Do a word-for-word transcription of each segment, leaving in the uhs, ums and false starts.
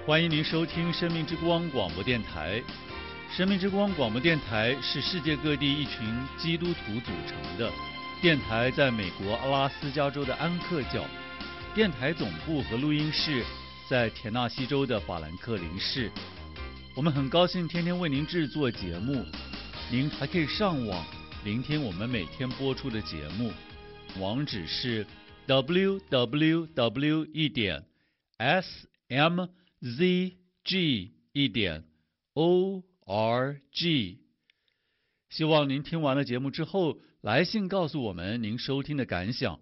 欢迎您收听生命之光广播电台。生命之光广播电台是世界各地一群基督徒组成的电台，在美国阿拉斯加州的安克教，电台总部和录音室在田纳西州的法兰克林市。我们很高兴天天为您制作节目，您还可以上网聆听我们每天播出的节目，网址是 double-u double-u double-u 一点 s m z g 一点 o r g。 希望您听完了节目之后来信告诉我们您收听的感想。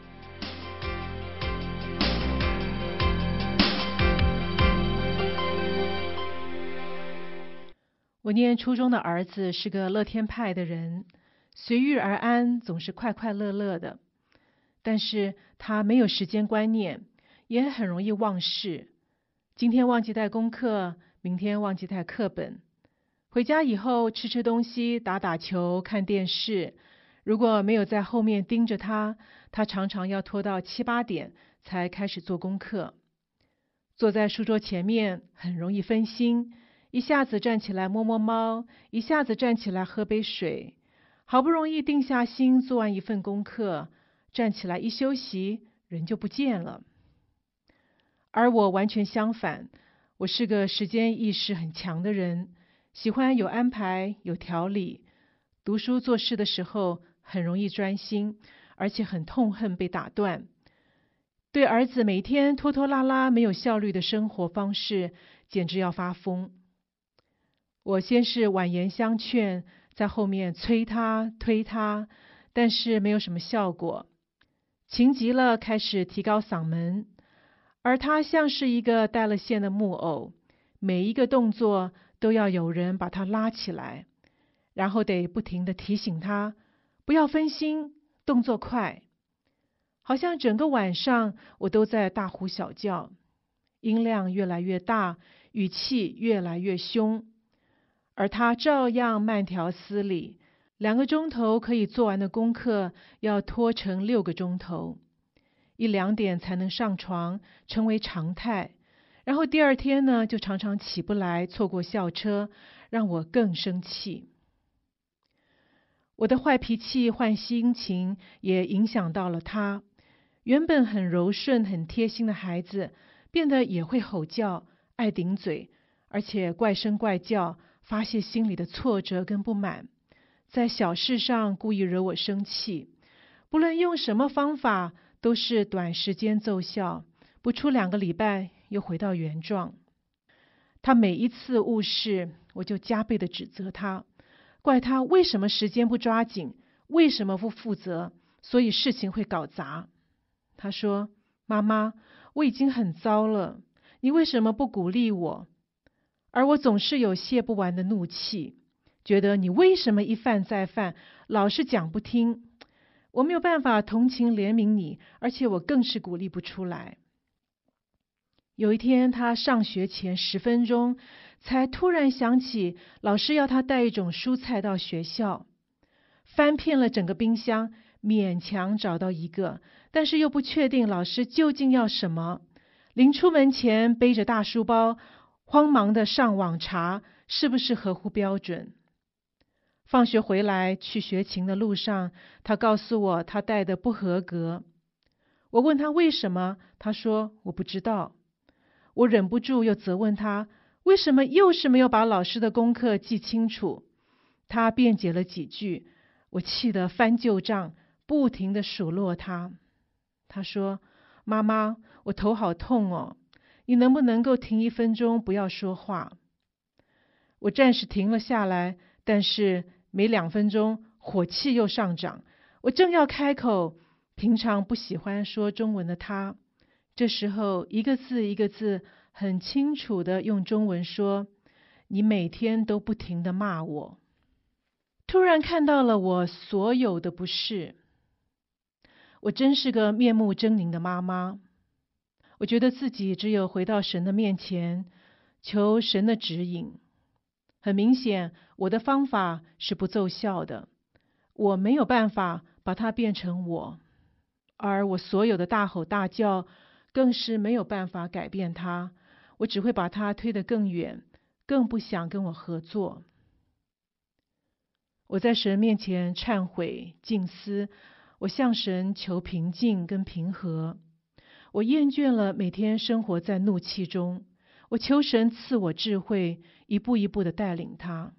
我念初中的儿子是个乐天派的人，随遇而安，总是快快乐乐的。但是他没有时间观念，也很容易忘事。今天忘记带功课，明天忘记带课本。回家以后吃吃东西，打打球，看电视。如果没有在后面盯着他，他常常要拖到七八点才开始做功课。坐在书桌前面很容易分心，一下子站起来摸摸猫，一下子站起来喝杯水。好不容易定下心做完一份功课，站起来一休息，人就不见了。而我完全相反，我是个时间意识很强的人，喜欢有安排有条理。读书做事的时候很容易专心，而且很痛恨被打断。对儿子每天拖拖拉拉没有效率的生活方式简直要发疯。我先是婉言相劝，在后面催他推他，但是没有什么效果。情急了开始提高嗓门，而他像是一个带了线的木偶，每一个动作都要有人把他拉起来，然后得不停地提醒他不要分心，动作快。好像整个晚上我都在大呼小叫，音量越来越大，语气越来越凶，而他照样慢条斯理，两个钟头可以做完的功课要拖成六个钟头，一两点才能上床，成为常态。然后第二天呢，就常常起不来，错过校车，让我更生气。我的坏脾气、坏心情也影响到了他。原本很柔顺、很贴心的孩子，变得也会吼叫、爱顶嘴，而且怪声怪叫，发泄心里的挫折跟不满，在小事上故意惹我生气。不论用什么方法，都是短时间奏效，不出两个礼拜又回到原状。他每一次误事，我就加倍的指责他，怪他为什么时间不抓紧，为什么不负责，所以事情会搞砸。他说：妈妈，我已经很糟了，你为什么不鼓励我？而我总是有泄不完的怒气，觉得你为什么一犯再犯，老是讲不听。我没有办法同情怜悯你，而且我更是鼓励不出来。有一天，他上学前十分钟，才突然想起老师要他带一种蔬菜到学校，翻遍了整个冰箱，勉强找到一个，但是又不确定老师究竟要什么。临出门前背着大书包，慌忙的上网查是不是合乎标准。放学回来去学琴的路上，他告诉我他带的不合格。我问他为什么，他说我不知道。我忍不住又责问他，为什么又是没有把老师的功课记清楚？他辩解了几句，我气得翻旧账，不停地数落他。他说：妈妈，我头好痛哦，你能不能够停一分钟，不要说话？我暂时停了下来，但是没两分钟，火气又上涨。我正要开口，平常不喜欢说中文的他，这时候一个字一个字很清楚地用中文说：你每天都不停地骂我。突然看到了我所有的不是，我真是个面目狰狞的妈妈。我觉得自己只有回到神的面前，求神的指引。很明显，我的方法是不奏效的，我没有办法把它变成我，而我所有的大吼大叫更是没有办法改变它。 我只会把他推得更远，更不想跟我合作。我在神面前忏悔静思，我向神求平静跟平和。我厌倦了每天生活在怒气中，我求神赐我智慧，一步一步地带领他。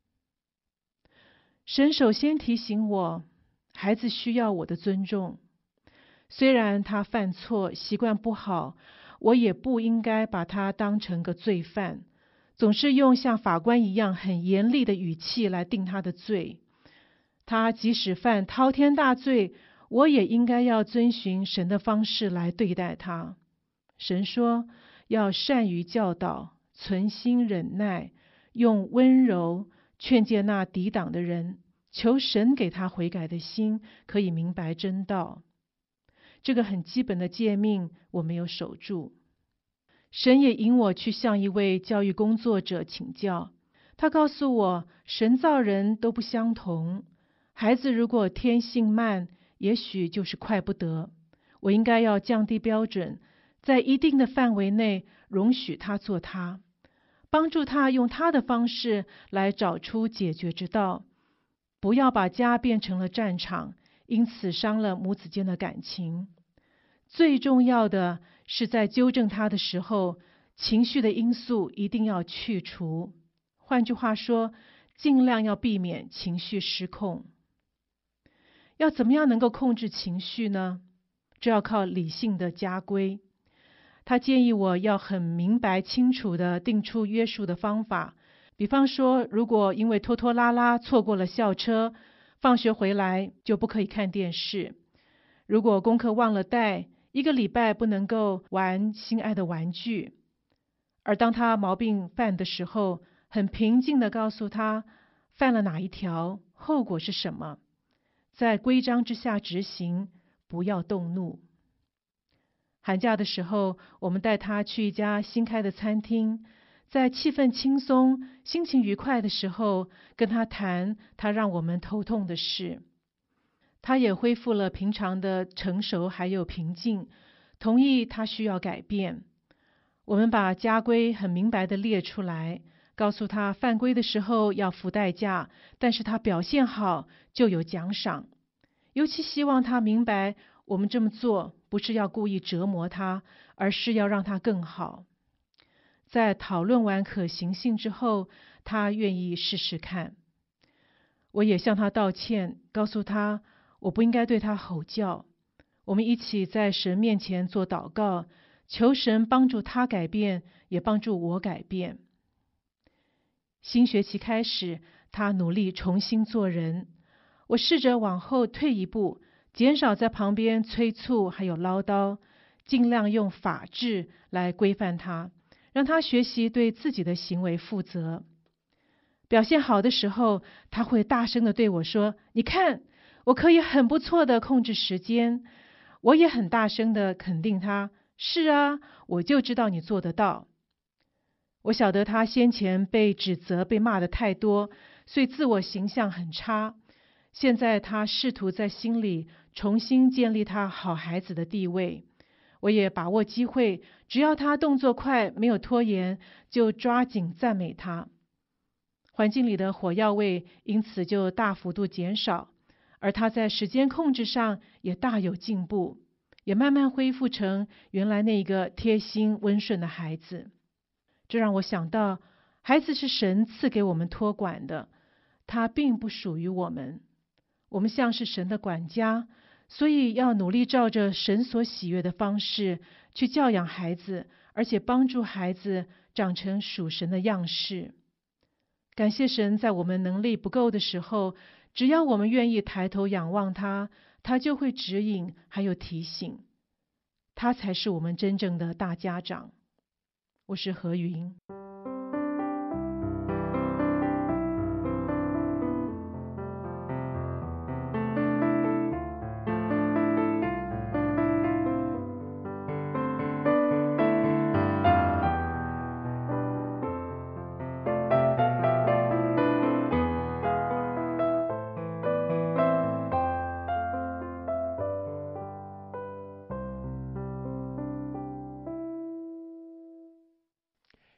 神首先提醒我，孩子需要我的尊重。虽然他犯错，习惯不好，我也不应该把他当成个罪犯，总是用像法官一样很严厉的语气来定他的罪。他即使犯滔天大罪，我也应该要遵循神的方式来对待他。神说，要善于教导，存心忍耐，用温柔劝诫那抵挡的人，求神给他悔改的心，可以明白真道。这个很基本的诫命我没有守住。神也引我去向一位教育工作者请教，他告诉我，神造人都不相同，孩子如果天性慢，也许就是快不得。我应该要降低标准，在一定的范围内容许他做他，帮助他用他的方式来找出解决之道，不要把家变成了战场，因此伤了母子间的感情。最重要的是在纠正他的时候，情绪的因素一定要去除。换句话说，尽量要避免情绪失控。要怎么样能够控制情绪呢？这要靠理性的家规。他建议我要很明白清楚地定出约束的方法，比方说，如果因为拖拖拉拉错过了校车，放学回来就不可以看电视；如果功课忘了带，一个礼拜不能够玩心爱的玩具。而当他毛病犯的时候，很平静地告诉他犯了哪一条，后果是什么，在规章之下执行，不要动怒。寒假的时候，我们带他去一家新开的餐厅，在气氛轻松、心情愉快的时候，跟他谈他让我们头痛的事。他也恢复了平常的成熟还有平静，同意他需要改变。我们把家规很明白地列出来，告诉他犯规的时候要付代价，但是他表现好就有奖赏。尤其希望他明白，我们这么做不是要故意折磨他，而是要让他更好。在讨论完可行性之后，他愿意试试看。我也向他道歉，告诉他我不应该对他吼叫。我们一起在神面前做祷告，求神帮助他改变，也帮助我改变。新学期开始，他努力重新做人。我试着往后退一步，减少在旁边催促还有唠叨，尽量用法治来规范他，让他学习对自己的行为负责。表现好的时候，他会大声地对我说：“你看，我可以很不错地控制时间。”我也很大声地肯定他：“是啊，我就知道你做得到。”我晓得他先前被指责、被骂得太多，所以自我形象很差。现在他试图在心里重新建立他好孩子的地位。我也把握机会，只要他动作快，没有拖延，就抓紧赞美他。环境里的火药味因此就大幅度减少，而他在时间控制上也大有进步，也慢慢恢复成原来那个贴心温顺的孩子。这让我想到，孩子是神赐给我们托管的，他并不属于我们。我们像是神的管家，所以要努力照着神所喜悦的方式去教养孩子，而且帮助孩子长成属神的样式。感谢神，在我们能力不够的时候，只要我们愿意抬头仰望他，他就会指引还有提醒。他才是我们真正的大家长。我是何云。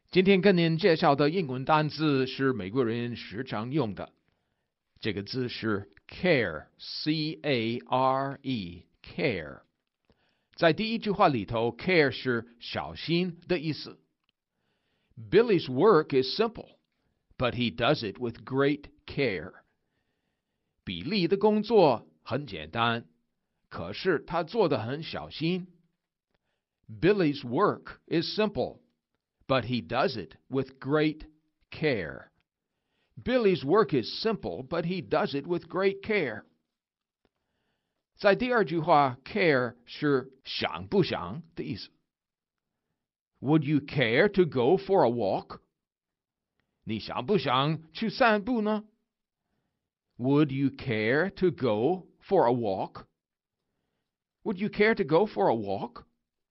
今天跟您介绍的英文单字是美国人时常用的，这个字是 care, C A R E, care。在第一句话里头 care 是小心的意思。Billy's work is simple, but he does it with great care. 比利的工作很简单，可是他做得很小心。Billy's work is simple, but he does it with great care. Billy's work is simple, but he does it with great care. 在第二句话 care 是想不想的意思。Would you care to go for a walk? 你想不想去散步呢？ Would you care to go for a walk? Would you care to go for a walk?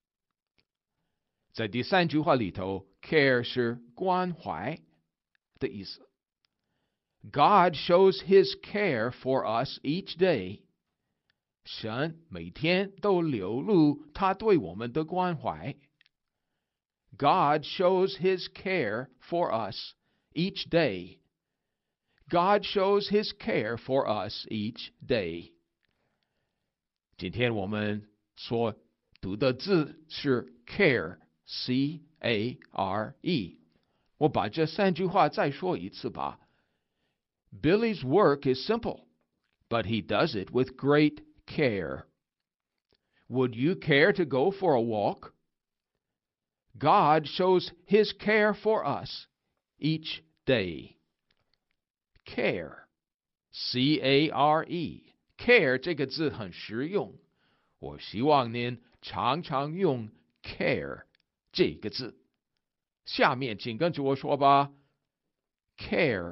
在第三句话里头 care 是关怀的意思。God shows his care for us each day. 神每天都流露他对我们的关怀。God shows his care for us each day. God shows his care for us each day. 今天我们所读的字是 care, C A R E. 我把这三句话再说一次吧。Billy's work is simple, but he does it with great care. Would you care to go for a walk? God shows his care for us each day. Care, C A R E. Care 这个字很实用，我希望您常常用 care 这个字。下面请跟着我说吧。Care。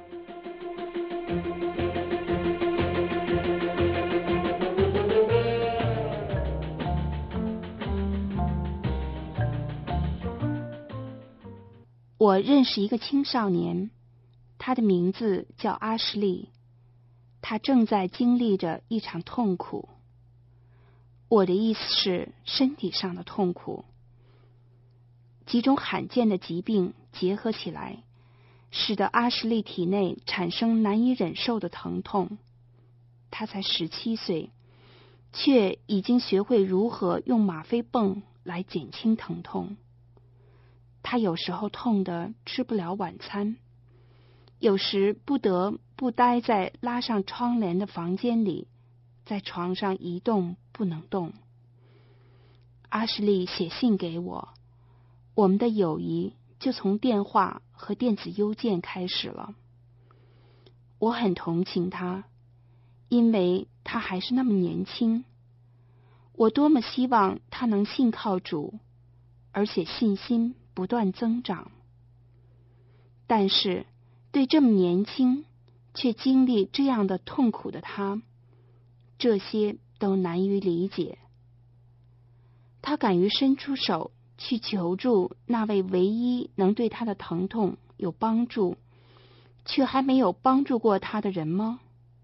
我认识一个青少年，他的名字叫阿什利，他正在经历着一场痛苦。我的意思是身体上的痛苦。几种罕见的疾病结合起来，使得阿什利体内产生难以忍受的疼痛。他才十七岁，却已经学会如何用吗啡泵来减轻疼痛。他有时候痛得吃不了晚餐，有时不得不待在拉上窗帘的房间里，在床上一动不能动。阿什利写信给我，我们的友谊就从电话和电子邮件开始了。我很同情他，因为他还是那么年轻。我多么希望他能信靠主，而且信心不断增长。但是对这么年轻却经历这样的痛苦的他，这些都难于理解。他敢于伸出手去求助那位唯一能对他的疼痛有帮助，却还没有帮助过他的人吗？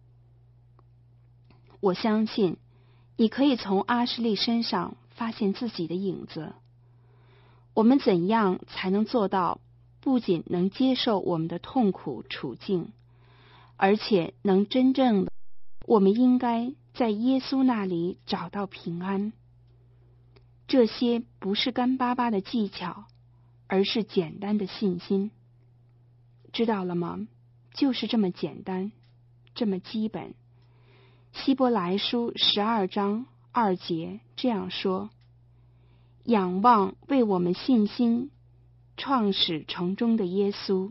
我相信你可以从阿什利身上发现自己的影子。我们怎样才能做到不仅能接受我们的痛苦处境，而且能真正的，我们应该在耶稣那里找到平安。这些不是干巴巴的技巧，而是简单的信心。知道了吗？就是这么简单，这么基本。希伯来书十二章二节这样说：仰望为我们信心创始成终的耶稣，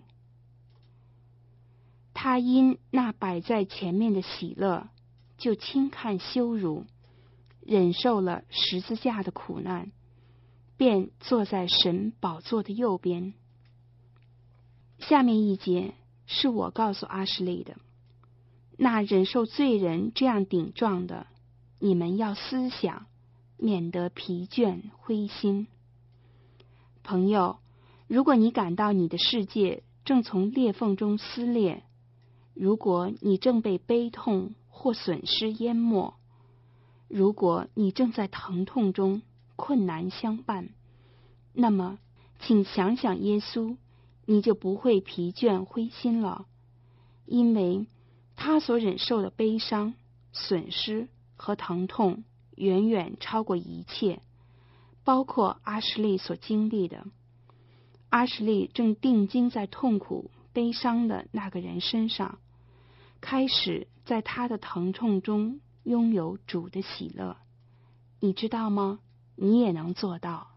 他因那摆在前面的喜乐，就轻看羞辱，忍受了十字架的苦难，便坐在神宝座的右边。下面一节是我告诉阿什利的：那忍受罪人这样顶撞的，你们要思想，免得疲倦灰心。朋友，如果你感到你的世界正从裂缝中撕裂，如果你正被悲痛或损失淹没，如果你正在疼痛中困难相伴，那么请想想耶稣，你就不会疲倦灰心了，因为他所忍受的悲伤、损失和疼痛远远超过一切，包括阿什利所经历的。阿什利正定睛在痛苦、悲伤的那个人身上，开始在他的疼痛中拥有主的喜乐。你知道吗？你也能做到。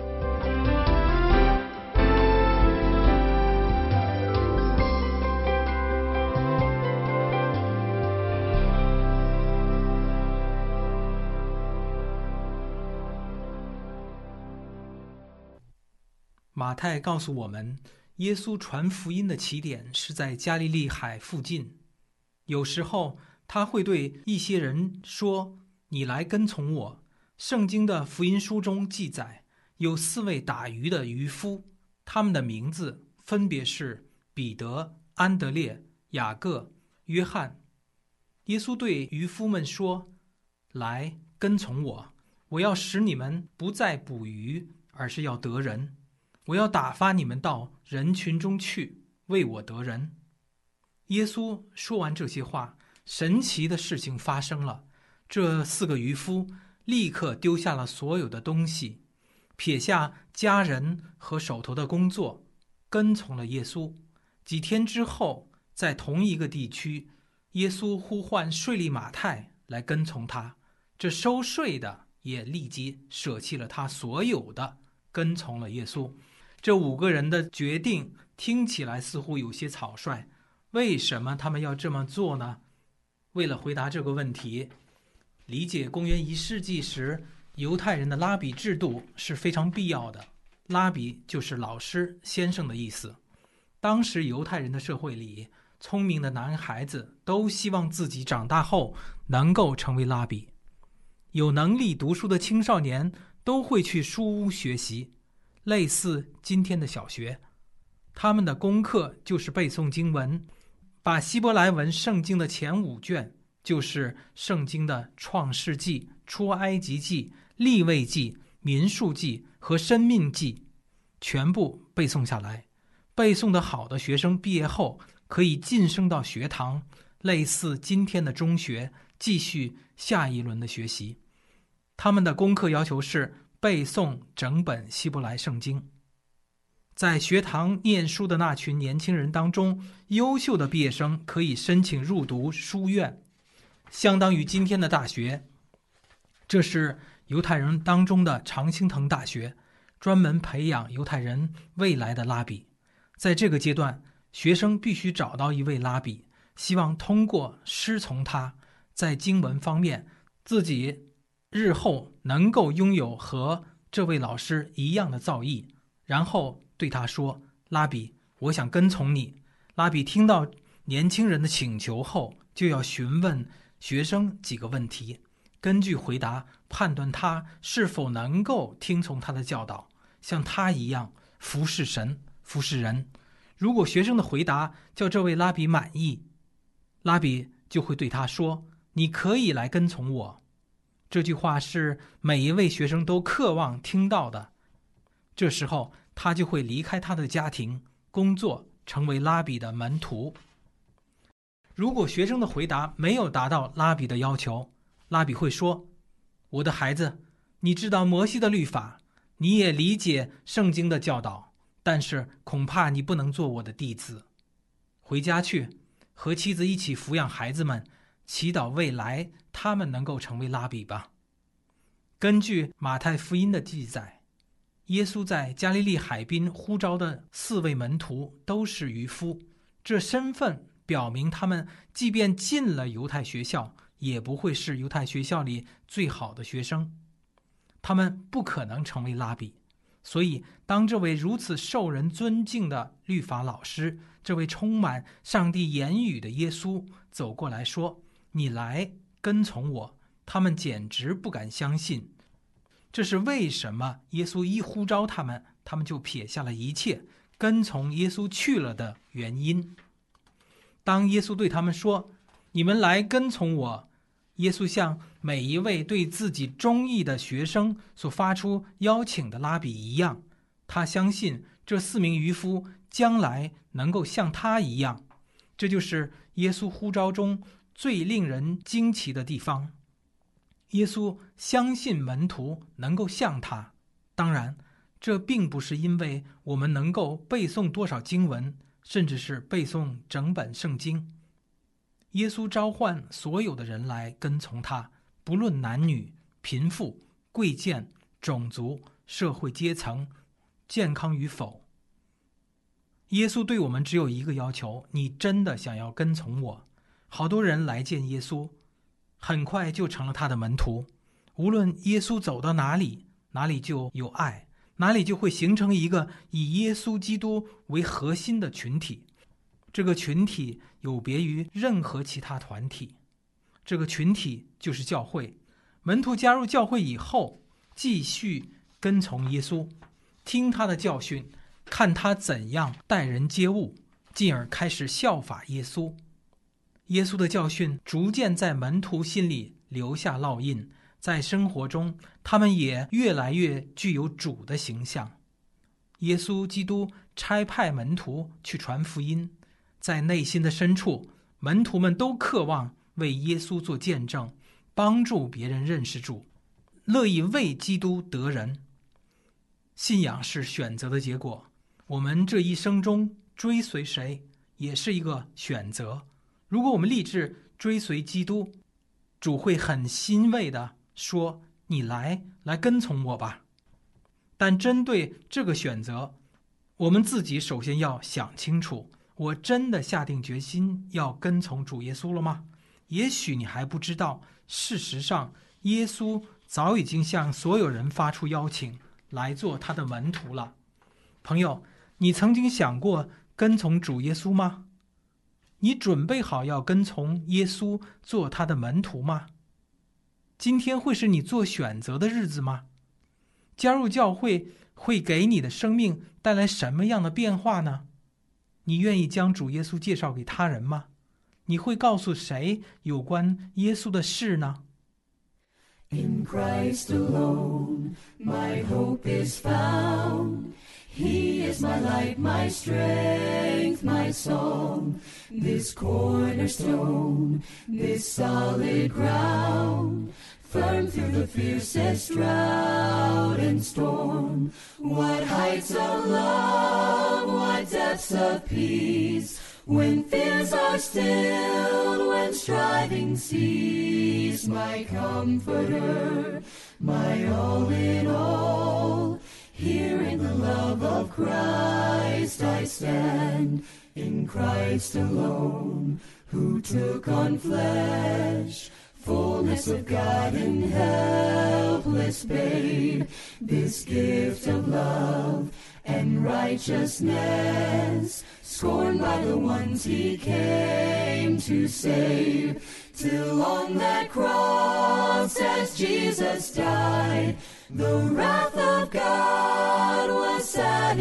马太告诉我们，耶稣传福音的起点是在加利利海附近。有时候他会对一些人说，你来跟从我。圣经的福音书中记载，有四位打鱼的渔夫，他们的名字分别是彼得、安德烈、雅各、约翰。耶稣对渔夫们说，来跟从我，我要使你们不再捕鱼，而是要得人。我要打发你们到人群中去，为我得人。耶稣说完这些话，神奇的事情发生了。这四个渔夫立刻丢下了所有的东西，撇下家人和手头的工作，跟从了耶稣。几天之后，在同一个地区，耶稣呼唤税吏马太来跟从他。这收税的也立即舍弃了他所有的，跟从了耶稣。这五个人的决定听起来似乎有些草率，为什么他们要这么做呢？为了回答这个问题，理解公元一世纪时犹太人的拉比制度是非常必要的。拉比就是老师、先生的意思。当时犹太人的社会里，聪明的男孩子都希望自己长大后能够成为拉比。有能力读书的青少年都会去书屋学习，类似今天的小学。他们的功课就是背诵经文，把希伯来文圣经的前五卷，就是圣经的创世纪、出埃及记、利未记、民数记和申命记，全部背诵下来。背诵的好的学生毕业后可以晋升到学堂，类似今天的中学，继续下一轮的学习。他们的功课要求是背诵整本希伯来圣经。在学堂念书的那群年轻人当中，优秀的毕业生可以申请入读书院，相当于今天的大学。这是犹太人当中的常青藤大学，专门培养犹太人未来的拉比。在这个阶段，学生必须找到一位拉比，希望通过师从他，在经文方面自己日后能够拥有和这位老师一样的造诣，然后对他说，拉比，我想跟从你。拉比听到年轻人的请求后，就要询问学生几个问题，根据回答判断他是否能够听从他的教导，像他一样服侍神、服侍人。如果学生的回答叫这位拉比满意，拉比就会对他说，你可以来跟从我。这句话是每一位学生都渴望听到的。这时候他就会离开他的家庭、工作，成为拉比的门徒。如果学生的回答没有达到拉比的要求，拉比会说，我的孩子，你知道摩西的律法，你也理解圣经的教导，但是恐怕你不能做我的弟子。回家去，和妻子一起抚养孩子们，祈祷未来他们能够成为拉比吧。根据马太福音的记载，耶稣在加利利海滨呼召的四位门徒都是渔夫，这身份表明他们即便进了犹太学校，也不会是犹太学校里最好的学生，他们不可能成为拉比。所以当这位如此受人尊敬的律法老师，这位充满上帝言语的耶稣走过来说，你来跟从我，他们简直不敢相信。这是为什么耶稣一呼召他们，他们就撇下了一切，跟从耶稣去了的原因。当耶稣对他们说，你们来跟从我，耶稣像每一位对自己中意的学生所发出邀请的拉比一样， 他相信这四名渔夫将来能够像他一样。这就是耶稣呼召中最令人惊奇的地方。耶稣相信门徒能够像他，当然，这并不是因为我们能够背诵多少经文，甚至是背诵整本圣经。耶稣召唤所有的人来跟从他，不论男女、贫富、贵贱、种族、社会阶层、健康与否。耶稣对我们只有一个要求：你真的想要跟从我。好多人来见耶稣，很快就成了他的门徒。无论耶稣走到哪里，哪里就有爱，哪里就会形成一个以耶稣基督为核心的群体。这个群体有别于任何其他团体，这个群体就是教会。门徒加入教会以后，继续跟从耶稣，听他的教训，看他怎样待人接物，进而开始效法耶稣。耶稣的教训逐渐在门徒心里留下烙印，在生活中他们也越来越具有主的形象。耶稣基督差派门徒去传福音，在内心的深处，门徒们都渴望为耶稣做见证，帮助别人认识主，乐意为基督得人。信仰是选择的结果，我们这一生中追随谁也是一个选择。如果我们立志追随基督，主会很欣慰地说：你来来跟从我吧。但针对这个选择，我们自己首先要想清楚，我真的下定决心要跟从主耶稣了吗？也许你还不知道，事实上耶稣早已经向所有人发出邀请，来做他的门徒了。朋友，你曾经想过跟从主耶稣吗？你准备好要跟从耶稣做他的门徒吗？今天会是你做选择的日子吗？加入教会会给你的生命带来什么样的变化呢？你愿意将主耶稣介绍给他人吗？你会告诉谁有关耶稣的事呢？ In Christ alone, my hope is found. He is my light, my strength, my song. This cornerstone, this solid ground, firm through the fiercest drought and storm. What heights of love, what depths of peace, when fears are stilled, when striving cease. My comforter, my all in all, here in the love of Christ I stand, in Christ alone, who took on flesh, fullness of God and helpless babe, this gift of love and righteousness, scorned by the ones he came to save, till on that cross as Jesus died, the wrath of God was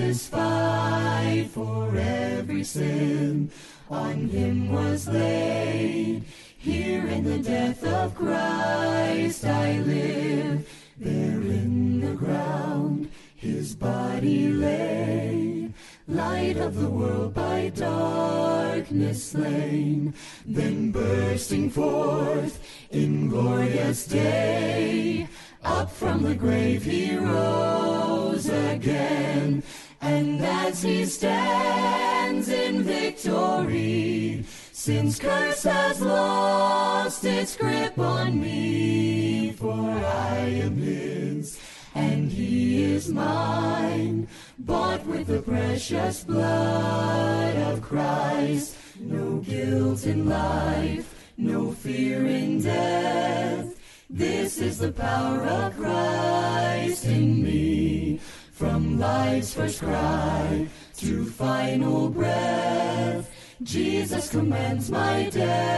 satisfied. For every sin on him was laid. Here in the death of Christ I live. There in the ground his body lay. Light of the world by darkness slain, then bursting forth in glorious day, up from the grave he rose again. And as he stands in victory, sin's curse has lost its grip on me. For I am his, and he is mine, bought with the precious blood of Christ. No guilt in life, no fear in death. This is the power of Christ in me. From life's first cry to final breath, Jesus commands my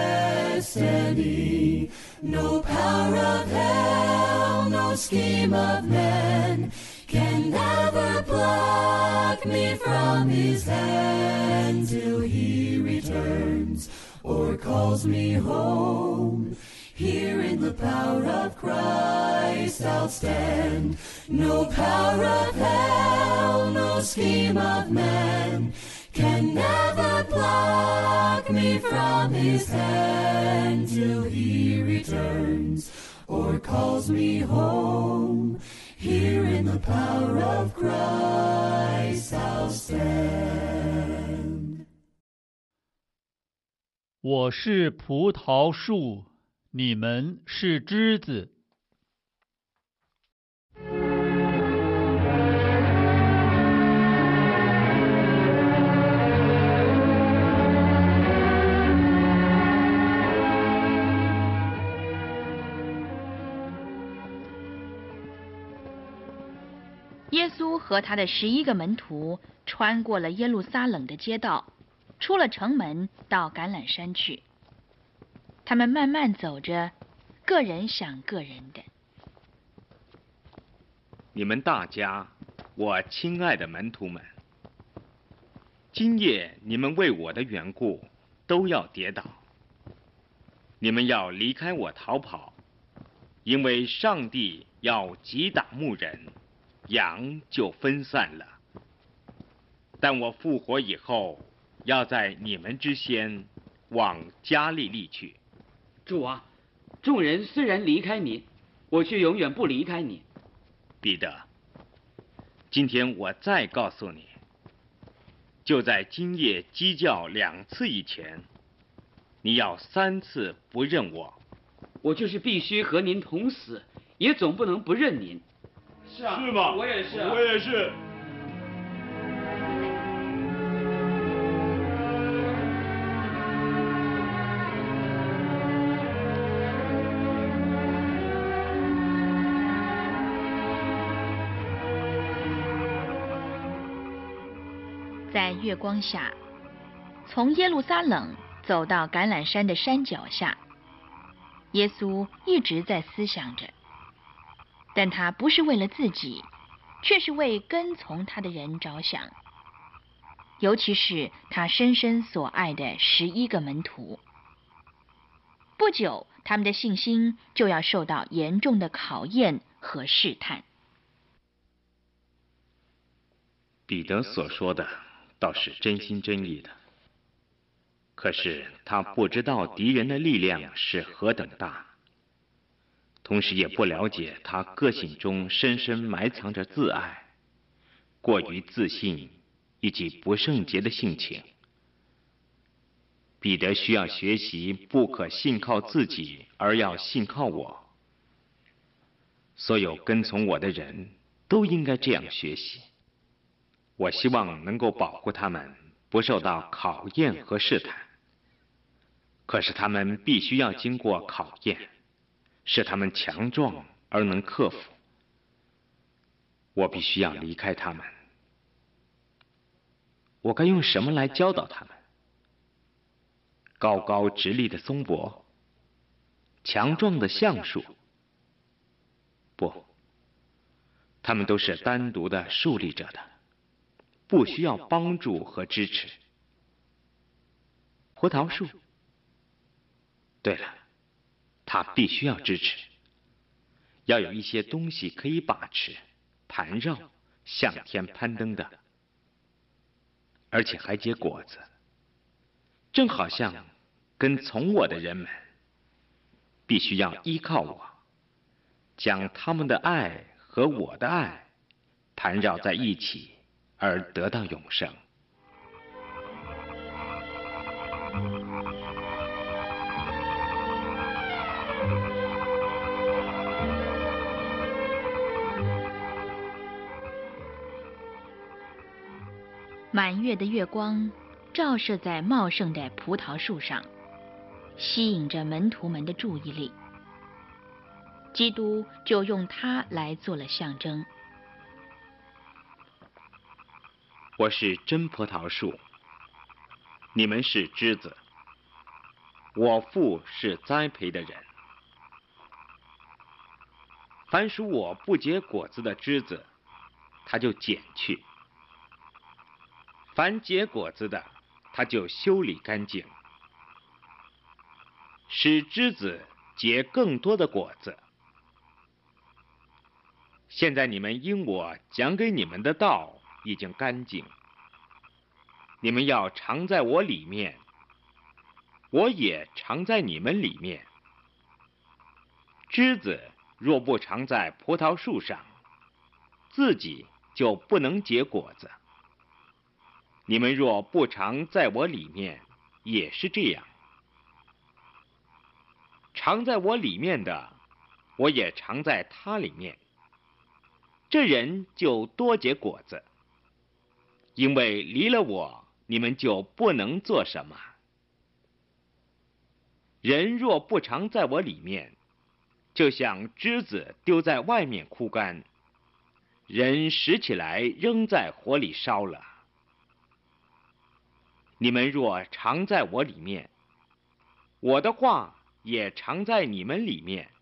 destiny. No power of hell, no scheme of man can ever pluck me from his hand till he returns or calls me home. Here in the power of Christ Christ I'll stand. No power of hell, no scheme of man can never pluck me from his hand till he returns or calls me home. Here in the power of Christ I'll stand. 我是葡萄树，你们是枝子。 耶稣和他的十一个门徒穿过了耶路撒冷的街道，出了城门，到橄榄山去。他们慢慢走着，个人想个人的。 你们大家，我亲爱的门徒们，今夜你们为我的缘故都要跌倒，你们要离开我逃跑，因为上帝要击打牧人，羊就分散了。但我复活以后，要在你们之先往加利利去。 主啊，众人虽然离开你，我却永远不离开你。 彼得，今天我再告诉你，就在今夜鸡叫两次以前，你要三次不认我。 我就是必须和您同死，也总不能不认您。是啊， 是吗？ 我也是、啊， 我也是。 在月光下，从耶路撒冷走到橄榄山的山脚下，耶稣一直在思想着，但他不是为了自己，却是为跟从他的人着想，尤其是他深深所爱的十一个门徒。不久，他们的信心就要受到严重的考验和试探。 彼得所说的倒是真心真意的，可是他不知道敌人的力量是何等大，同时也不了解他个性中深深埋藏着自爱、过于自信以及不圣洁的性情。彼得需要学习不可信靠自己，而要信靠我。所有跟从我的人都应该这样学习。我希望能够保护他们不受到考验和试探，可是他们必须要经过考验，使他们强壮而能克服。我必须要离开他们。我该用什么来教导他们？高高直立的松柏，强壮的橡树？不，他们都是单独的竖立着的，不需要帮助和支持。葡萄树，对了，它必须要支持，要有一些东西可以把持、盘绕、向天攀登的，而且还结果子，正好像跟从我的人们必须要依靠我，将他们的爱和我的爱盘绕在一起，而得到永生。 满月的月光照射在茂盛的葡萄树上，吸引着门徒们的注意力。基督就用它来做了象征。 我是真葡萄树，你们是枝子。我父是栽培的人。凡属我不结果子的枝子，他就剪去；凡结果子的，他就修理干净，使枝子结更多的果子。 现在你们因我讲给你们的道已经干净，你们要常在我里面，我也常在你们里面。枝子若不常在葡萄树上，自己就不能结果子。你们若不常在我里面，也是这样。常在我里面的，我也常在他里面，这人就多结果子。因为离了我，你们就不能做什么。人若不常在我里面，就像枝子丢在外面枯干，人拾起来扔在火里烧了。你们若常在我里面，我的话也常在你们里面。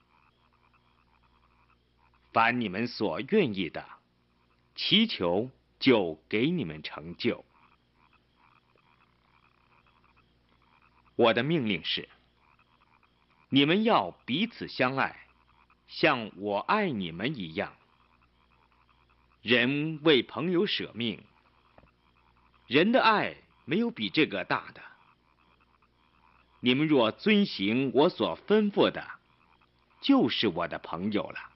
凡你们所愿意的，祈求就给你们成就。我的命令是，你们要彼此相爱，像我爱你们一样。人为朋友舍命，人的爱没有比这个大的。你们若遵行我所吩咐的，就是我的朋友了。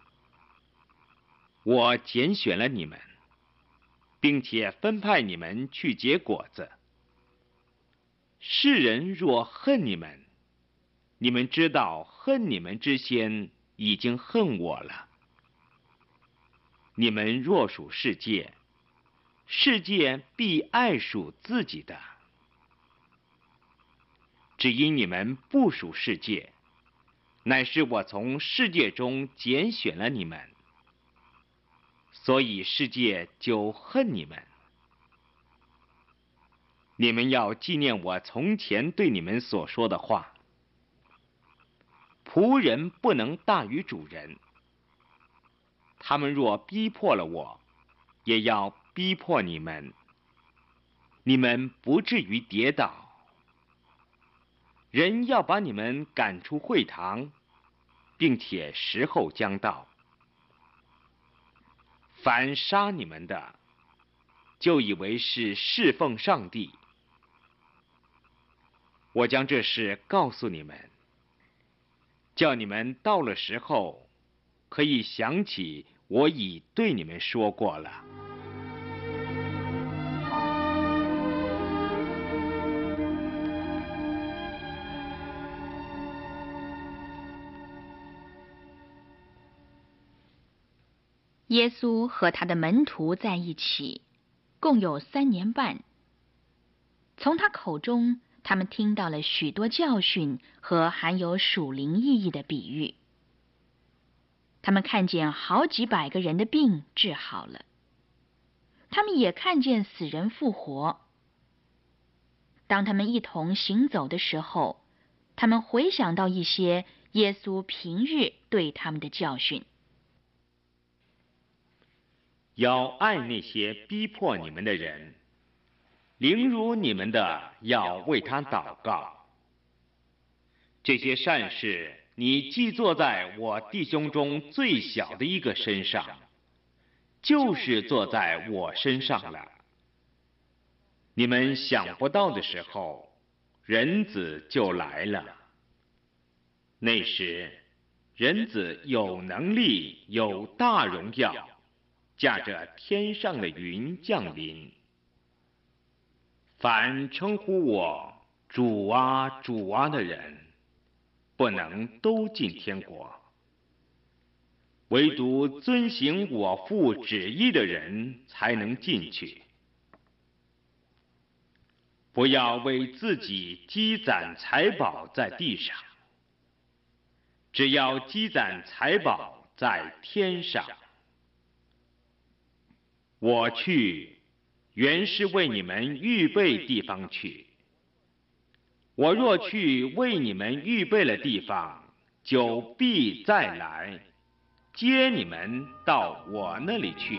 我拣选了你们，并且分派你们去结果子。世人若恨你们，你们知道恨你们之先已经恨我了。你们若属世界，世界必爱属自己的。只因你们不属世界，乃是我从世界中拣选了你们，所以世界就恨你们。你们要纪念我从前对你们所说的话。仆人不能大于主人。他们若逼迫了我，也要逼迫你们，你们不至于跌倒。人要把你们赶出会堂，并且时候将到。凡杀你们的，就以为是侍奉上帝。我将这事告诉你们，叫你们到了时候，可以想起我已对你们说过了。 耶稣和他的门徒在一起，共有三年半。从他口中，他们听到了许多教训和含有属灵意义的比喻。他们看见好几百个人的病治好了，他们也看见死人复活。当他们一同行走的时候，他们回想到一些耶稣平日对他们的教训。 要爱那些逼迫你们的人，凌辱你们的要为他祷告。这些善事你既做在我弟兄中最小的一个身上，就是做在我身上了。你们想不到的时候，人子就来了。那时，人子有能力，有大荣耀，驾着天上的云降临。凡称呼我主啊主啊的人，不能都进天国，唯独遵行我父旨意的人才能进去。不要为自己积攒财宝在地上，只要积攒财宝在天上。我去，原是为你们预备地方去。我若去为你们预备了地方，就必再来，接你们到我那里去。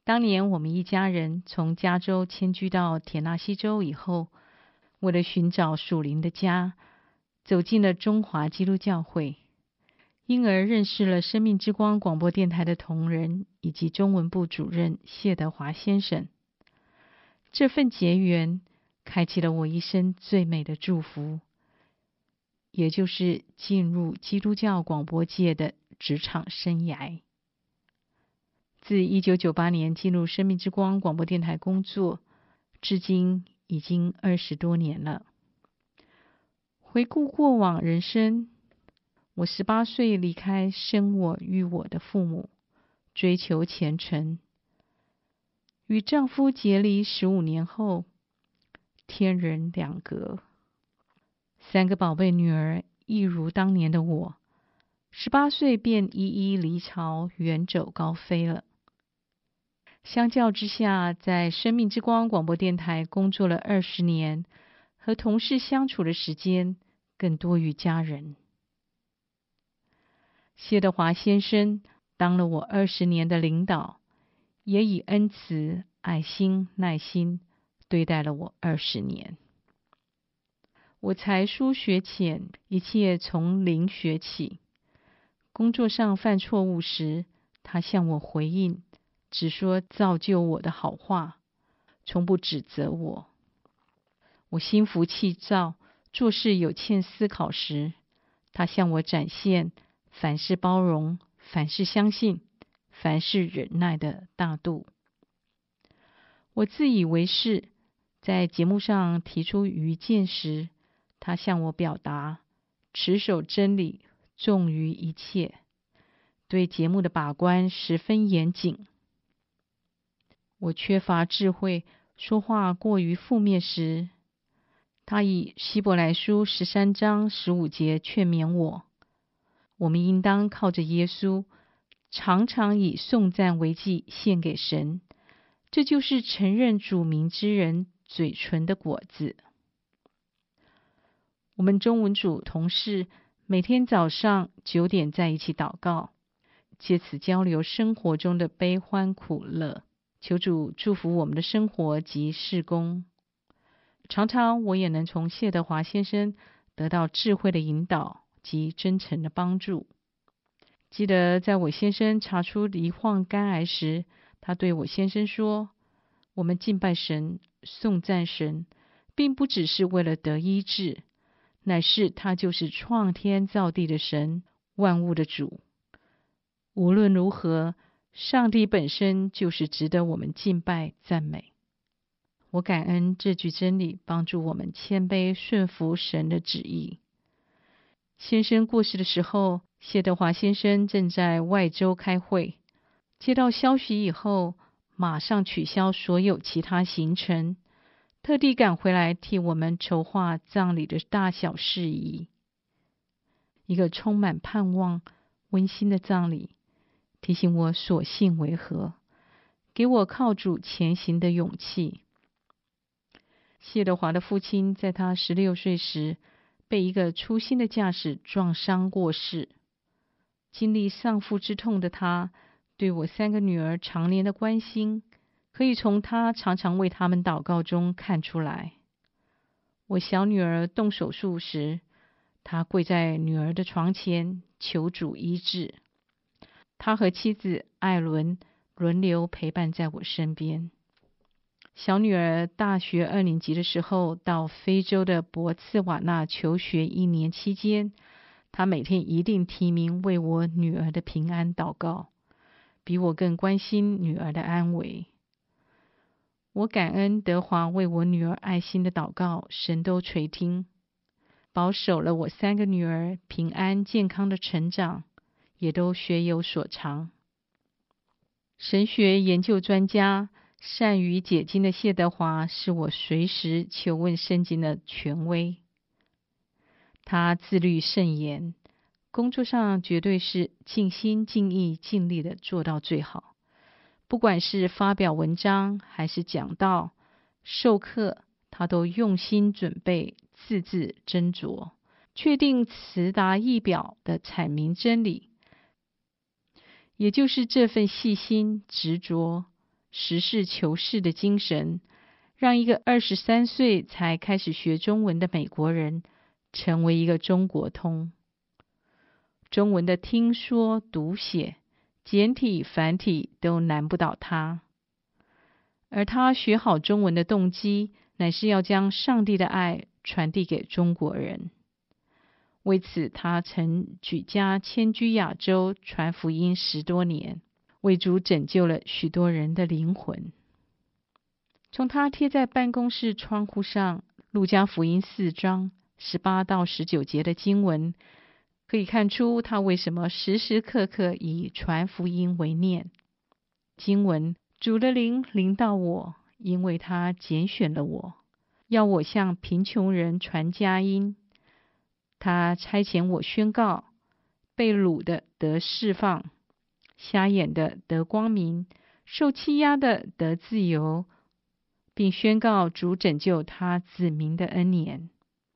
当年我们一家人从加州迁居到田纳西州以后，为了寻找属灵的家，走进了中华基督教会，因而认识了生命之光广播电台的同仁以及中文部主任谢德华先生。这份结缘开启了我一生最美的祝福，也就是进入基督教广播界的职场生涯。自一九九八年进入生命之光广播电台工作，至今已经二十多年了。回顾过往人生，我十八岁离开生我育我的父母，追求前程。与丈夫结离十五年后，天人两隔。三个宝贝女儿一如当年的我，十八岁便一一离巢，远走高飞了。相较之下，在生命之光广播电台工作了二十年，和同事相处的时间更多于家人。谢德华先生当了我二十年的领导，也以恩慈、爱心、耐心对待了我二十年。我才疏学浅，一切从零学起。工作上犯错误时，他向我回应，只说造就我的好话，从不指责我。我心浮气躁，做事有欠思考时，他向我展现凡事包容、凡事相信、凡事忍耐的大度。我自以为是，在节目上提出愚见时，他向我表达持守真理，重于一切，对节目的把关十分严谨。我缺乏智慧，说话过于负面时，他以希伯来书十三章十五节劝勉我，我们应当靠着耶稣，常常以颂赞为祭献给神，这就是承认主名之人嘴唇的果子。我们中文组同事每天早上九点在一起祷告，借此交流生活中的悲欢苦乐，求主祝福我们的生活及事工。常常我也能从谢德华先生得到智慧的引导及真诚的帮助。记得在我先生查出罹患肝癌时，他对我先生说，我们敬拜神、颂赞神，并不只是为了得医治，乃是他就是创天造地的神，万物的主。无论如何，上帝本身就是值得我们敬拜赞美。我感恩这句真理帮助我们谦卑顺服神的旨意。先生过世的时候，谢德华先生正在外州开会，接到消息以后，马上取消所有其他行程，特地赶回来替我们筹划葬礼的大小事宜。一个充满盼望、温馨的葬礼，提醒我所信为何，给我靠主前行的勇气。谢德华的父亲在他十六岁时，被一个粗心的驾驶撞伤过世。经历丧父之痛的他，对我三个女儿常年的关心，可以从他常常为他们祷告中看出来。我小女儿动手术时，他跪在女儿的床前求主医治。他和妻子艾伦轮流陪伴在我身边。小女儿大学二年级的时候，到非洲的博茨瓦纳求学一年期间，她每天一定提名为我女儿的平安祷告，比我更关心女儿的安危。我感恩德华为我女儿爱心的祷告，神都垂听，保守了我三个女儿平安健康的成长，也都学有所长。神学研究专家，善于解经的谢德华是我随时求问圣经的权威。他自律甚严，工作上绝对是尽心尽意尽力的做到最好。不管是发表文章还是讲道、授课，他都用心准备，字字斟酌，确定词达意表的阐明真理。也就是这份细心执着， 实事求是的精神，让一个二十三岁才开始学中文的美国人成为一个中国通。中文的听说读写，简体繁体都难不倒他。而他学好中文的动机，乃是要将上帝的爱传递给中国人。为此，他曾举家迁居亚洲，传福音十多年，为主拯救了许多人的灵魂。从他贴在办公室窗户上路加福音四章十八到十九节的经文，可以看出他为什么时时刻刻以传福音为念。经文：主的灵临到我，因为他拣选了我，要我向贫穷人传佳音。他差遣我宣告，被掳的得释放，瞎眼的得光明，受欺压的得自由，并宣告主拯救他子民的恩年。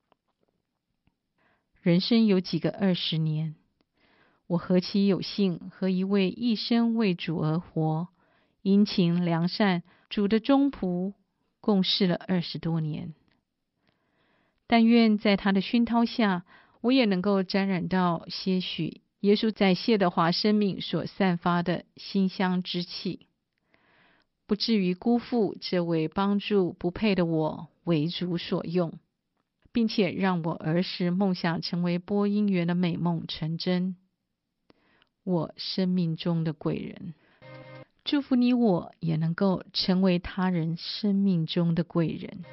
人生有几个二十年，我何其有幸和一位一生为主而活、殷勤良善、主的忠仆共事了二十多年。但愿在他的熏陶下，我也能够沾染到些许耶稣在谢德华生命所散发的馨香之气，不至于辜负这位帮助不配的我为主所用，并且让我儿时梦想成为播音员的美梦成真。我生命中的贵人，祝福你我也能够成为他人生命中的贵人。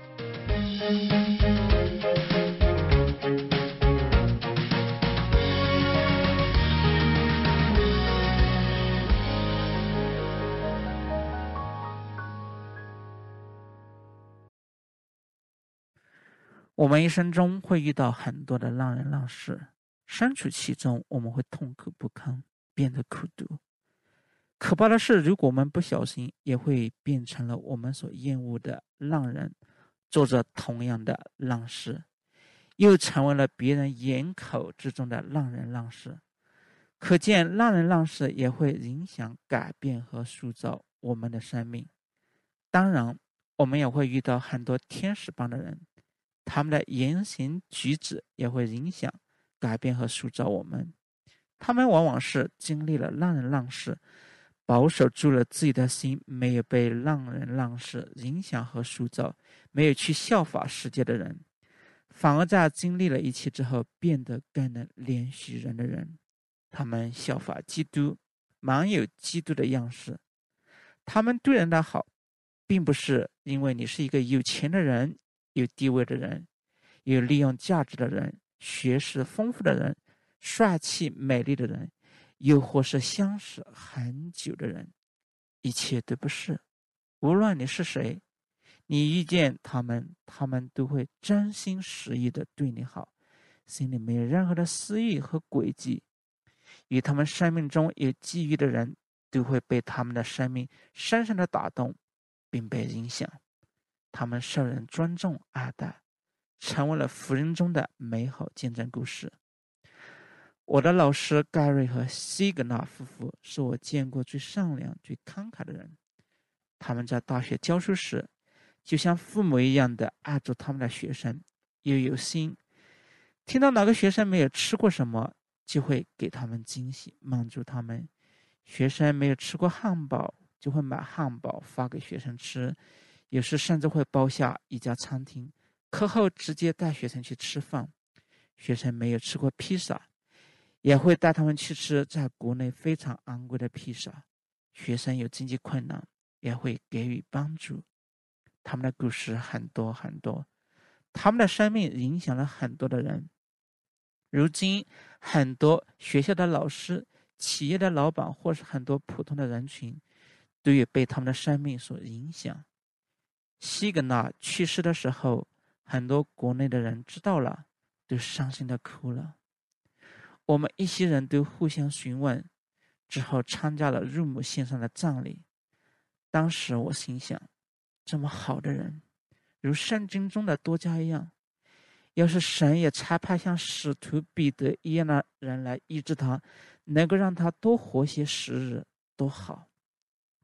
我们一生中会遇到很多的浪人浪事，身处其中，我们会痛苦不堪，变得苦毒。可怕的是，如果我们不小心，也会变成了我们所厌恶的浪人，做着同样的浪事，又成为了别人眼口之中的浪人浪事。可见，浪人浪事也会影响、改变和塑造我们的生命。当然，我们也会遇到很多天使般的人，他们的言行举止也会影响、改变和塑造我们。他们往往是经历了浪人浪事，保守住了自己的心，没有被浪人浪事影响和塑造，没有去效法世界的人，反而在经历了一切之后，变得更能怜恤人的人。他们效法基督，满有基督的样式。他们对人的好，并不是因为你是一个有钱的人、有地位的人、有利用价值的人、学识丰富的人、帅气美丽的人，又或是相识很久的人，一切都不是。无论你是谁，你遇见他们，他们都会真心实意的对你好，心里没有任何的私欲和诡计。与他们生命中有际遇的人，都会被他们的生命深深的打动，并被影响。他们受人尊重爱戴，成为了福音中的美好见证故事。我的老师盖瑞和西格纳夫妇是我见过最善良、最慷慨的人。他们在大学教书时，就像父母一样的爱着他们的学生，又有心。听到哪个学生没有吃过什么，就会给他们惊喜，满足他们。学生没有吃过汉堡，就会买汉堡发给学生吃。有时甚至会包下一家餐厅，课后直接带学生去吃饭。学生没有吃过披萨，也会带他们去吃在国内非常昂贵的披萨。学生有经济困难，也会给予帮助。他们的故事很多很多，他们的生命影响了很多的人。如今，很多学校的老师、企业的老板，或是很多普通的人群，都有被他们的生命所影响。西格纳去世的时候，很多国内的人知道了，都伤心的哭了。我们一些人都互相询问，之后参加了入母线上的葬礼。当时我心想，这么好的人，如圣经中的多加一样，要是神也差派像使徒彼得一样的人来医治他，能够让他多活些时日，多好。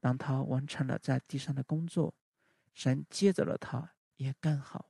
当他完成了在地上的工作，神接走了他也更好。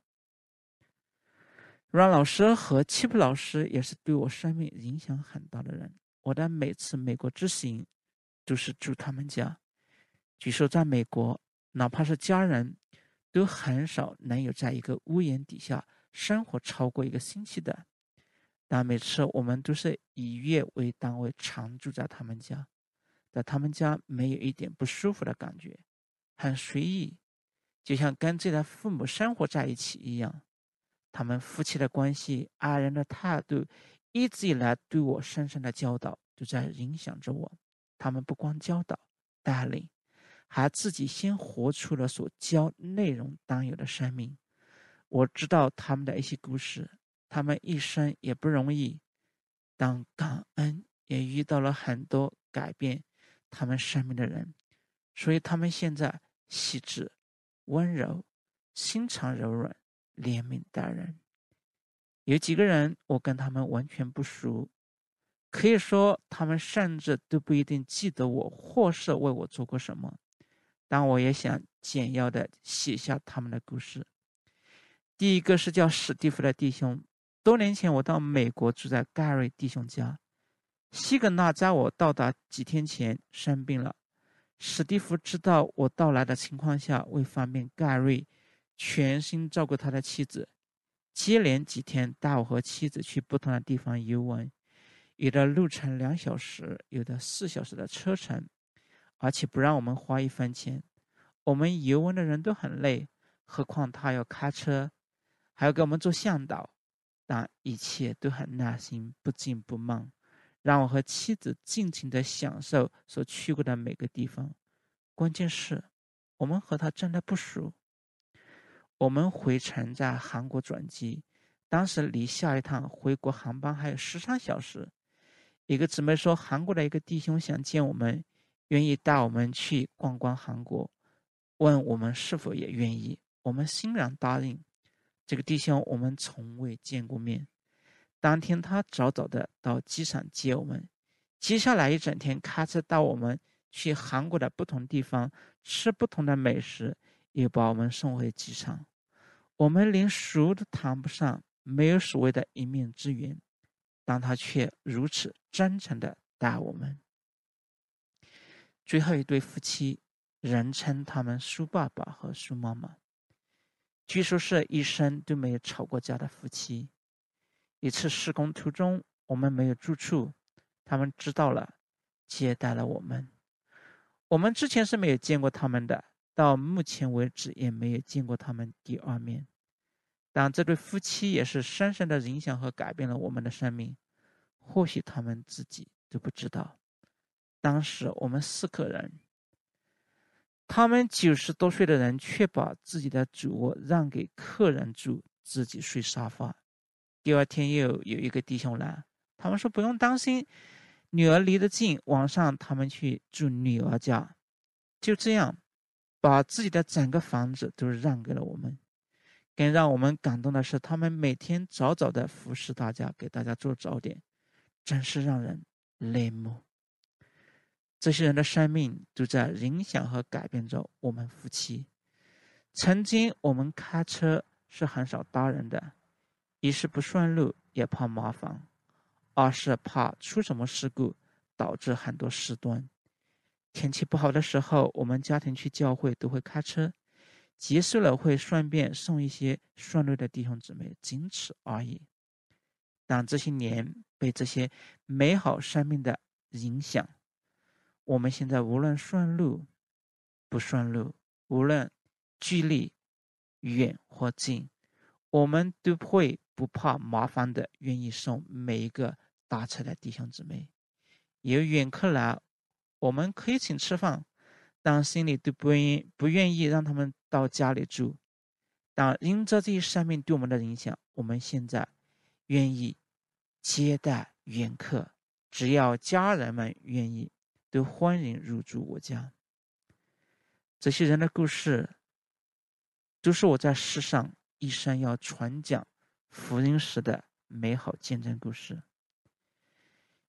阮老师和齐普老师也是对我生命影响很大的人，我的每次美国之行都是住他们家。据说在美国，哪怕是家人都很少能有在一个屋檐底下生活超过一个星期的，但每次我们都是以月为单位常住在他们家，在他们家没有一点不舒服的感觉，很随意，就像跟自己的父母生活在一起一样。他们夫妻的关系，爱人的态度，一直以来对我深深的教导都在影响着我。他们不光教导带领，还自己先活出了所教内容当有的生命。我知道他们的一些故事，他们一生也不容易，但感恩也遇到了很多改变他们生命的人，所以他们现在细致、温柔、心肠柔软、怜悯待人。有几个人我跟他们完全不熟，可以说他们甚至都不一定记得我或是为我做过什么，但我也想简要的写下他们的故事。第一个是叫史蒂夫的弟兄，多年前我到美国住在盖瑞弟兄家，西格纳在我到达几天前生病了。史蒂夫知道我到来的情况下，为方便盖瑞全心照顾他的妻子，接连几天带我和妻子去不同的地方游玩，有的路程两小时，有的四小时的车程，而且不让我们花一分钱。我们游玩的人都很累，何况他要开车，还要给我们做向导，但一切都很耐心，不紧不慢，让我和妻子尽情地享受所去过的每个地方。关键是我们和他真的不熟。我们回程在韩国转机，当时离下一趟回国航班还有十三小时。一个姊妹说，韩国的一个弟兄想见我们，愿意带我们去逛逛韩国，问我们是否也愿意。我们欣然答应。这个弟兄我们从未见过面。当天他早早的到机场接我们，接下来一整天开车带我们去韩国的不同地方吃不同的美食，又把我们送回机场。我们连熟都谈不上，没有所谓的一面之缘，但他却如此真诚地待我们。最后一对夫妻，人称他们苏爸爸和苏妈妈，据说是一生都没有吵过架的夫妻。一次施工途中，我们没有住处，他们知道了，接待了我们。我们之前是没有见过他们的，到目前为止也没有见过他们第二面。但这对夫妻也是深深的影响和改变了我们的生命，或许他们自己都不知道。当时我们四个人，他们九十多岁的人却把自己的主卧让给客人住，自己睡沙发。第二天又有一个弟兄来，他们说不用担心，女儿离得近，晚上他们去住女儿家。就这样把自己的整个房子都让给了我们。更让我们感动的是，他们每天早早的服侍大家，给大家做早点，真是让人泪目。这些人的生命都在影响和改变着我们夫妻。曾经我们开车是很少搭人的，一是不顺路，也怕麻烦，二是怕出什么事故导致很多事端。天气不好的时候，我们家庭去教会都会开车，结束了会顺便送一些顺路的弟兄姊妹，仅此而已。但这些年被这些美好生命的影响，我们现在无论顺路不顺路，无论距离远或近，我们都会不怕麻烦的愿意送每一个搭车的弟兄姊妹。有远客来，我们可以请吃饭，但心里都不愿意不愿意让他们到家里住。但因着这些生命对我们的影响，我们现在愿意接待远客，只要家人们愿意，都欢迎入住我家。这些人的故事都是我在世上一生要传讲福音时的美好见证故事。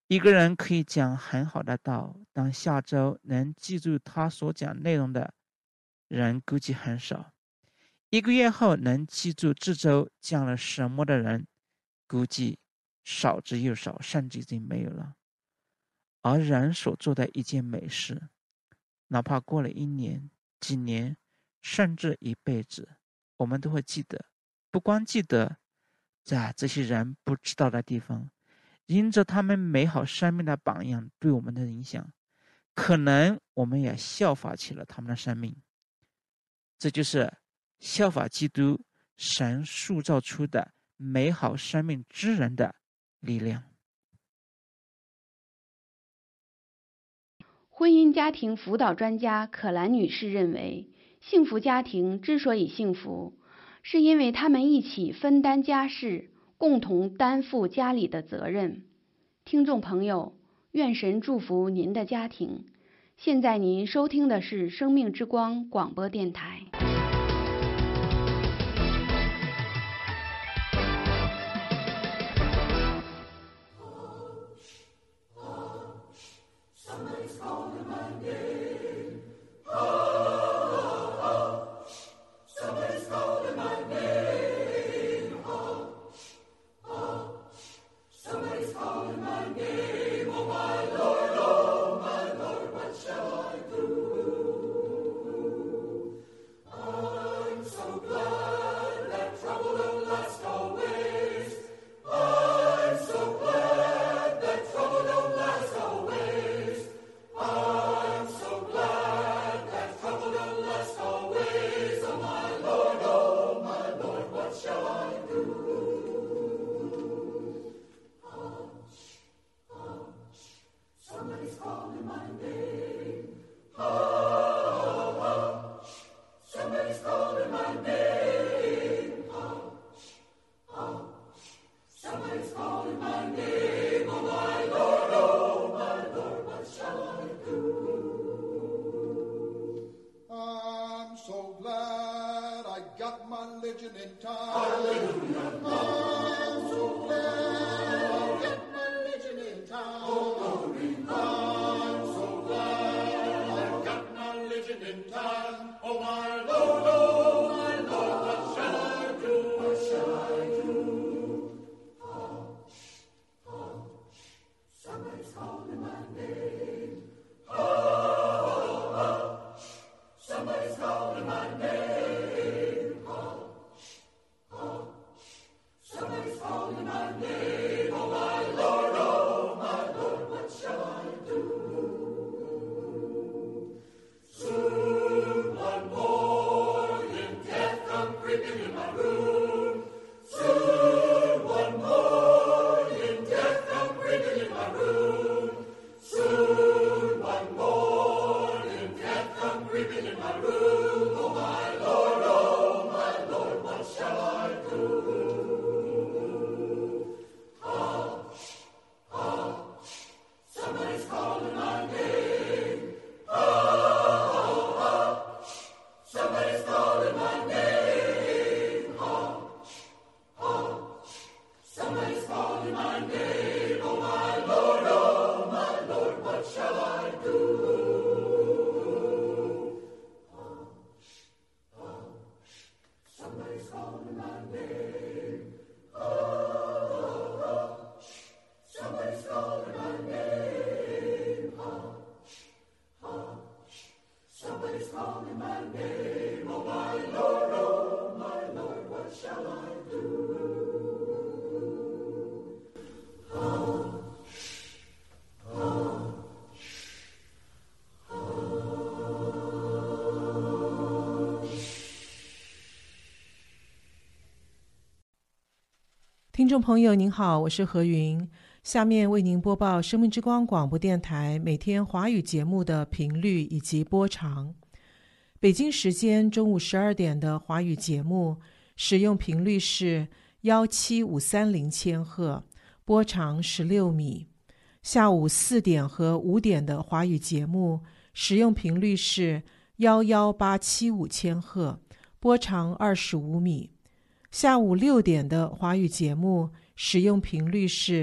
一个人可以讲很好的道，但下周能记住他所讲内容的人估计很少。一个月后能记住这周讲了什么的人估计少之又少，甚至已经没有了。而人所做的一件美事，哪怕过了一年、几年，甚至一辈子，我们都会记得。不光记得在这些人不知道的地方，因着他们美好生命的榜样对我们的影响，可能我们也效法起了他们的生命。这就是效法基督神塑造出的美好生命之人的力量。 婚姻家庭辅导专家可兰女士认为，幸福家庭之所以幸福，是因为他们一起分担家事，共同担负家里的责任。听众朋友，愿神祝福您的家庭。现在您收听的是生命之光广播电台。 听众朋友您好，我是何云，下面为您播报生命之光广播电台每天华语节目的频率以及播长。北京时间中午十二点的华语节目使用频率是一七五三零千赫，波长十六米。下午四点和五点的华语节目使用频率是一一八七五千赫，波长二十五米。下午六点的华语节目使用频率是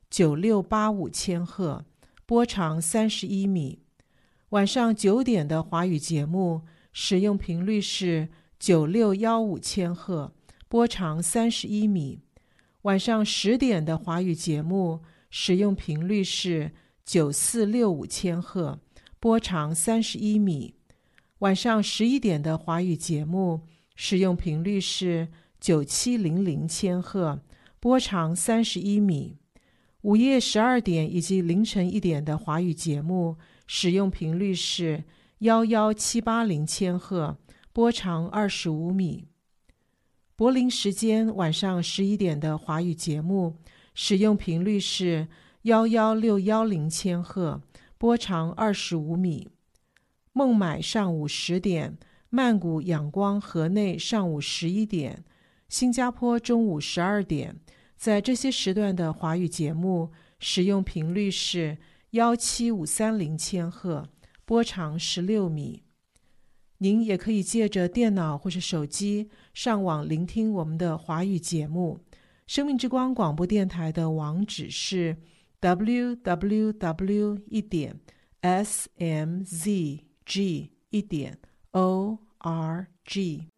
九六八五千赫，波长三十一米。晚上九点的华语节目使用频率是九六一五千赫，波长三十一米。晚上十点的华语节目使用频率是九四六五千赫，波长三十一米。晚上十一点的华语节目使用频率是九七零零千赫，波长三十一米。午夜十二点以及凌晨一点的华语节目使用频率是一一七八零千赫，波长二十五米。柏林时间晚上十一点的华语节目使用频率是一一六一零千赫，波长二十五米。孟买上午十点，曼谷仰光河内上午十一点，新加坡中午十二点，在这些时段的华语节目使用频率是一七五三零千赫，波长十六米。您也可以借着电脑或是手机上网聆听我们的华语节目。生命之光广播电台的网址是 double-u double-u double-u 一点 s m z g 一点 o r g。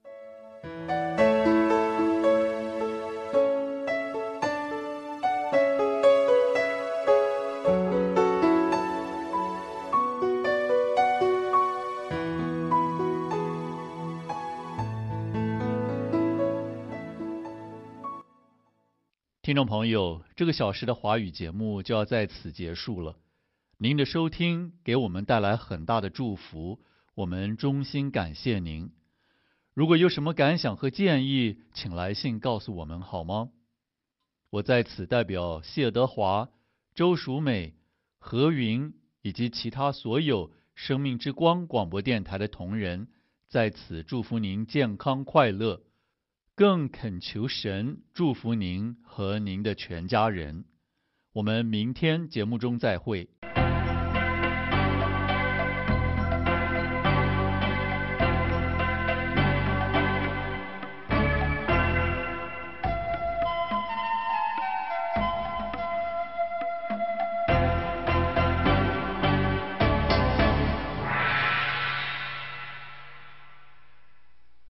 听众朋友，这个小时的华语节目就要在此结束了。您的收听给我们带来很大的祝福，我们衷心感谢您。如果有什么感想和建议，请来信告诉我们好吗？我在此代表谢德华、周淑美、何云以及其他所有生命之光广播电台的同仁，在此祝福您健康快乐，更恳求神祝福您和您的全家人。我们明天节目中再会。